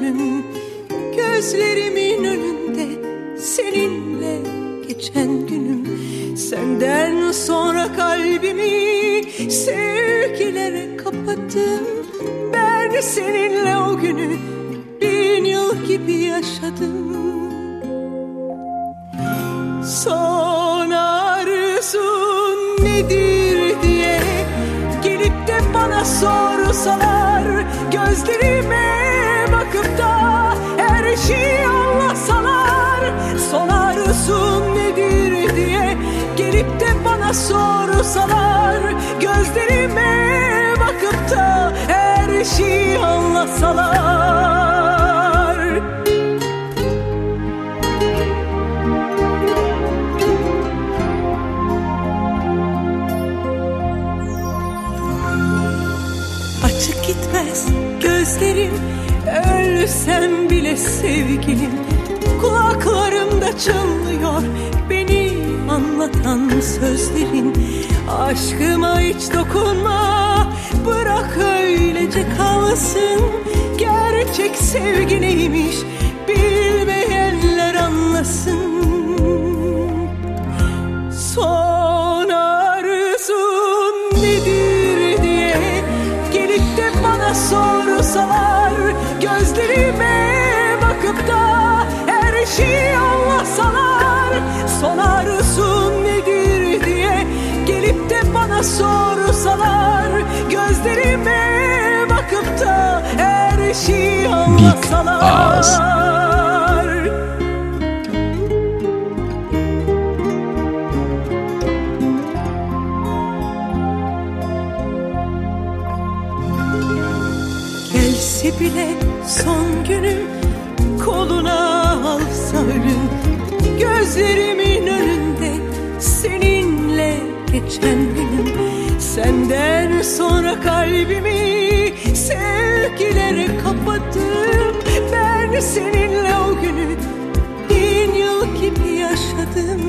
günüm, gözlerimin önünde seninle geçen günüm. Senden sonra kalbimi sevgilere kapattım. Ben seninle o günü 1000 yıl gibi yaşadım. Son arzun nedir diye gelip de bana sorsalar, gözlerime bakıp da her şeyi anlatsalar. Son arzun nedir diye gelip de bana sorsalar, gözlerime bakıp da her şeyi anlatsalar. Açık gitmez gözlerim, ölsem bile sevgilim. Kulaklarımda çınlıyor beni anlatan sözlerin. Aşkıma hiç dokunma, bırak öylece kalsın. Gerçek sevgi neymiş bilmeyenler anlasın. Son arzun nedir diye gelip de bana sorsalar, gözlerime bakıp da her şeyi anlatsalar. Son arzun nedir diye gelip de bana sorsalar, gözlerime bakıp da her şeyi anlatsalar. Gelse bile son günüm, koluna alsa ölüm. Gözlerimin önünde seninle geçen günüm. Senden sonra kalbimi sevgilere kapattım. Ben seninle o günü 1000 yıl gibi yaşadım.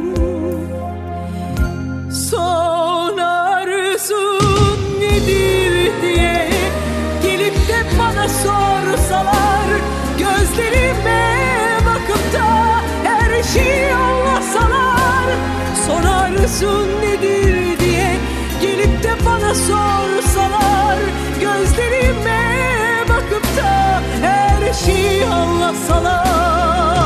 Son arzun nedir diye gelip de bana sorsalar, gözlerime bakıp da her şeyi anlatsalar. Son arzun nedir diye gelip de bana sorsalar, gözlerime bakıp da her şeyi anlatsalar.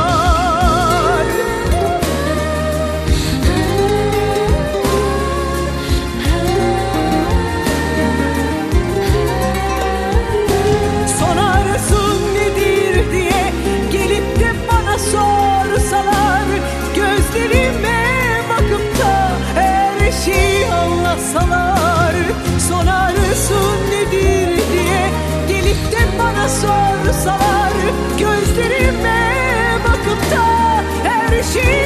Son arzun nedir diye gelip de bana sorsalar, gözlerime bakıp da her şeyi anlatsalar. Son arzun nedir diye gelip de bana sorsalar, gözlerime bakıp da her şeyi